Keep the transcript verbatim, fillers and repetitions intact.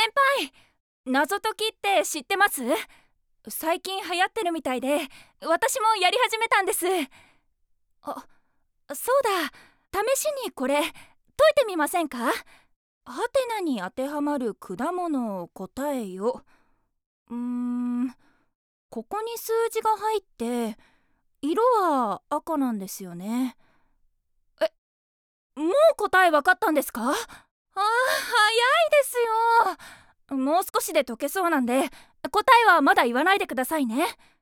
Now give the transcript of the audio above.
先輩、謎解きって知ってます？最近流行ってるみたいで、私もやり始めたんです。あ、そうだ、試しにこれ解いてみませんか？ハテナに当てはまる果物を答えよ。うーんここに数字が入って色は赤なんですよね。え、もう答えわかったんですか？あー、早いですよ。もう少しで解けそうなんで、答えはまだ言わないでくださいね。